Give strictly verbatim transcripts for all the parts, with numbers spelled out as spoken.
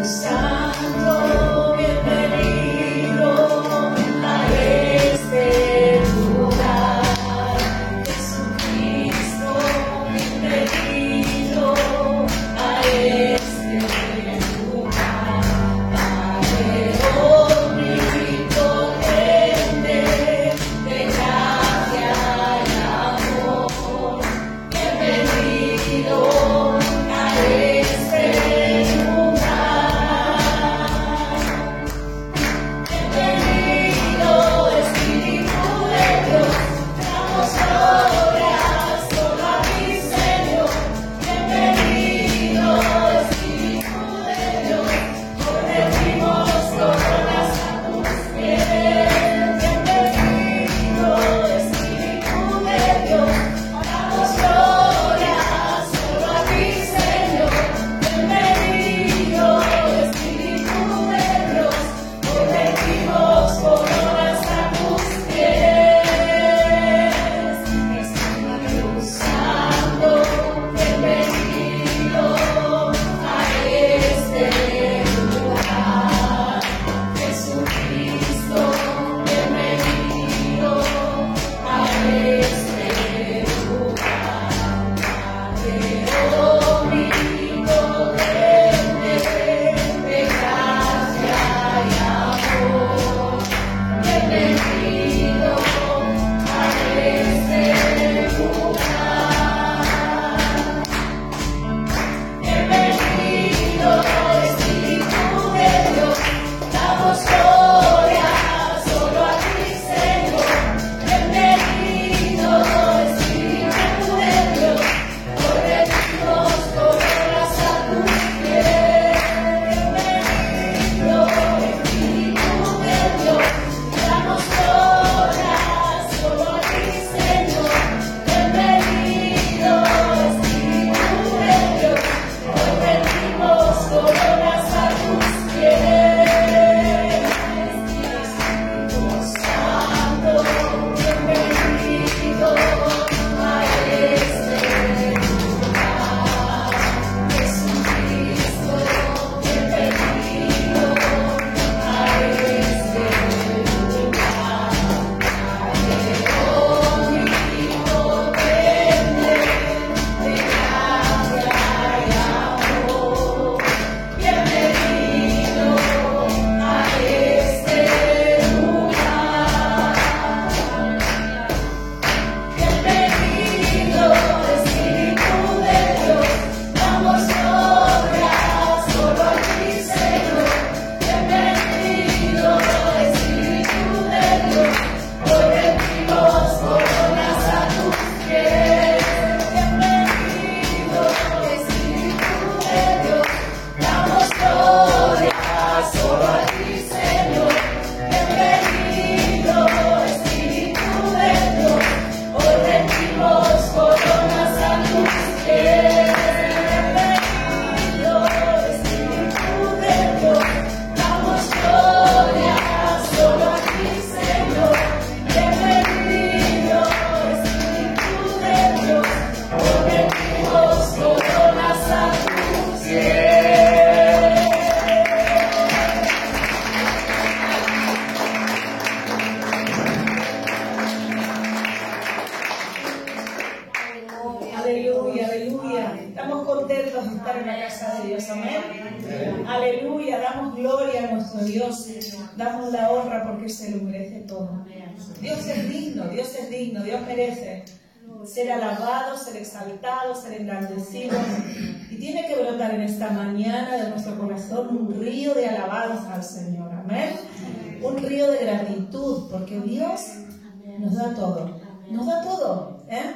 Aleluya, damos gloria a nuestro Dios, damos la honra porque se lo merece todo. Dios es digno, Dios es digno, Dios merece ser alabado, ser exaltado, ser engrandecido. Y tiene que brotar en esta mañana de nuestro corazón un río de alabanza al Señor. Amén. Un río de gratitud, porque Dios nos da todo. Nos da todo, ¿eh?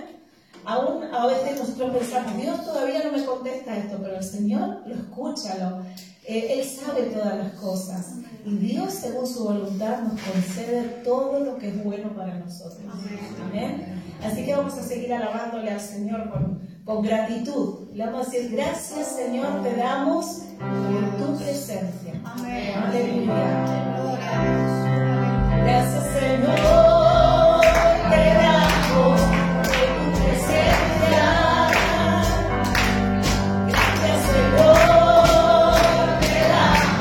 Aún a veces nosotros pensamos, Dios todavía no me contesta esto, pero el Señor lo escucha, lo, eh, Él sabe todas las cosas. Y Dios, según su voluntad, nos concede todo lo que es bueno para nosotros. Amén. Así que vamos a seguir alabándole al Señor con, con gratitud. Le vamos a decir, gracias Señor, te damos por tu presencia. Amén. Aleluya. Gracias Señor, te damos por tu presencia. Gracias Señor, te damos.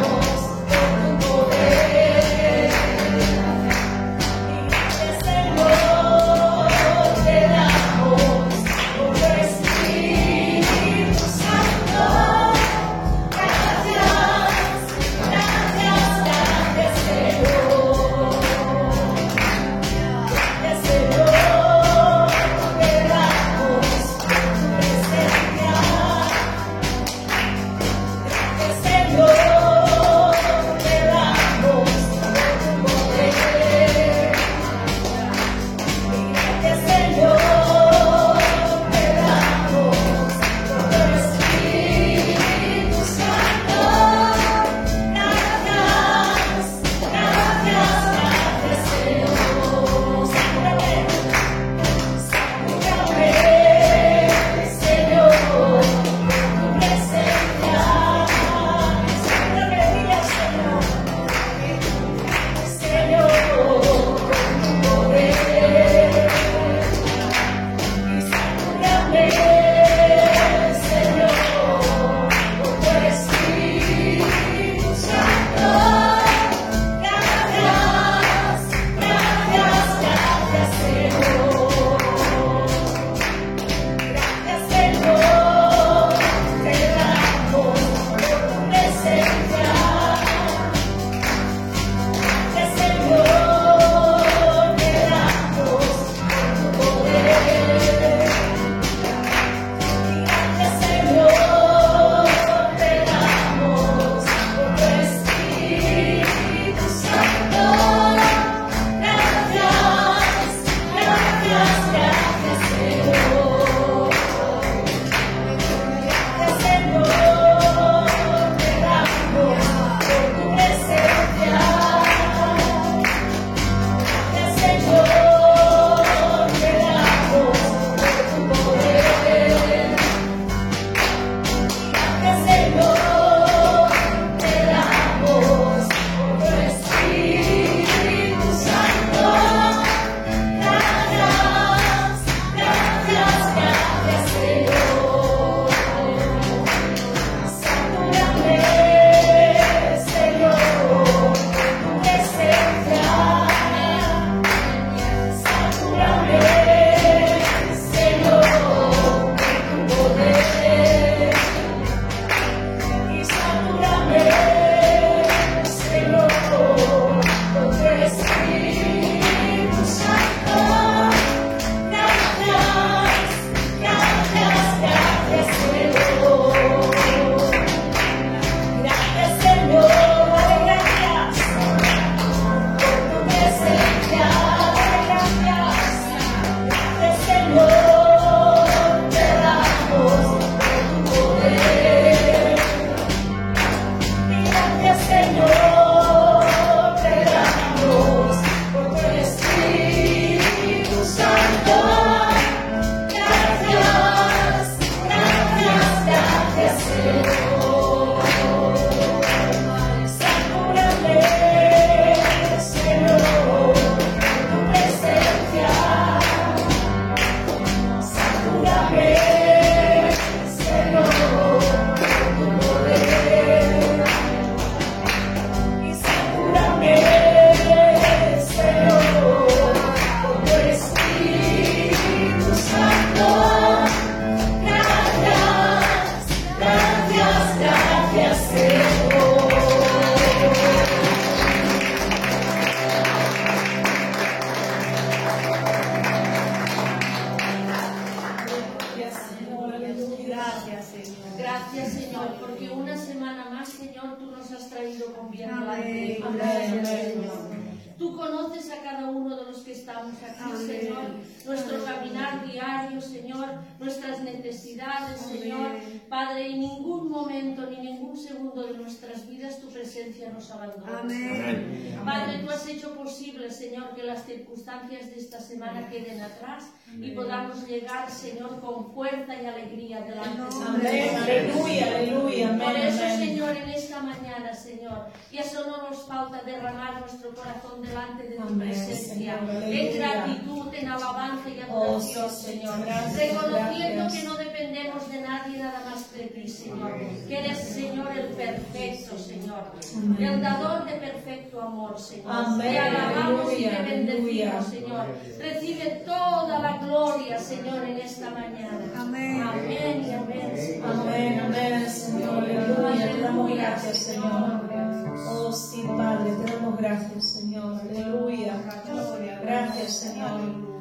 Gracias, Señor. Gracias, Señor, porque una semana más, Señor, tú nos has traído con bien delante. Gracias, Señor. Tú conoces a cada uno de los que estamos aquí, Amén. Señor, nuestro caminar diario, Señor, nuestras necesidades, Amén. Señor. Padre, en ningún momento ni ningún segundo de nuestras vidas tu presencia nos abandona. Amén. Padre, tú has hecho posible, Señor, que las circunstancias de esta semana queden atrás Amén. Y podamos llegar, Señor, con fuerza y alegría delante de ti. Amén, aleluya, aleluya. Amén, Por eso, amén. Señor, en esta mañana, Señor, y eso no nos falta derramar nuestro corazón delante de tu Amén, presencia, Señor, en gratitud, en alabanza y adoración, Oh, sí, Señor, gracias, reconociendo gracias. que no dependemos de nadie nada más de ti, Señor, que eres, Señor, el perfecto, Señor, Amén. el dador de perfecto amor, Señor. Amén, Te alabamos y te aleluya, bendecimos, aleluya. Señor. Recibe toda la gloria, Señor, en esta mañana. Amén. Amén y amén, Señor. Amén, amén, Señor, aleluya. Te damos gracias, Señor. Oh, sí, Padre, te damos gracias, Señor. Aleluya. Gracias, Señor.